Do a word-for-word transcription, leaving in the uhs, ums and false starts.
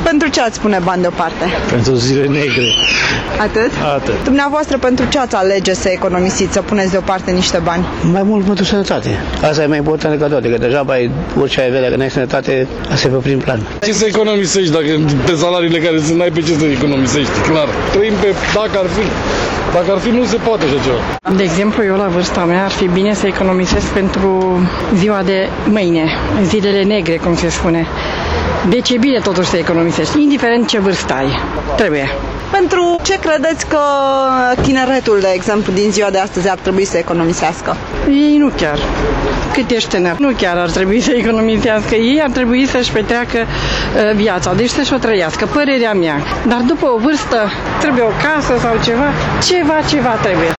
Pentru ce ați pune bani deoparte? Pentru zile negre. Atât? Atât. Dumneavoastră, pentru ce ați alege să economisiți, să puneți deoparte niște bani? Mai mult pentru sănătate. Asta e mai important decât toate, că deja ai orice ai vedea, că n-ai sănătate, asta e pe prim plan. Ce să economisești dacă pe salariile care sunt, n-ai pe ce să economisești, clar. Trăim pe dacă ar fi. Dacă ar fi, nu se poate așa ceva. De exemplu, eu la vârsta mea ar fi bine să economisesc pentru ziua de mâine, zilele negre, cum se spune. Deci e bine totuși să economisești, indiferent ce vârstă ai. Trebuie. Pentru ce credeți că tineretul, de exemplu, din ziua de astăzi ar trebui să economisească? Ei nu chiar. Cât ești tânăr, nu chiar ar trebui să economisească. Ei ar trebui să-și petreacă uh, viața, deci să-și o trăiască, părerea mea. Dar după o vârstă trebuie o casă sau ceva, ceva, ceva trebuie.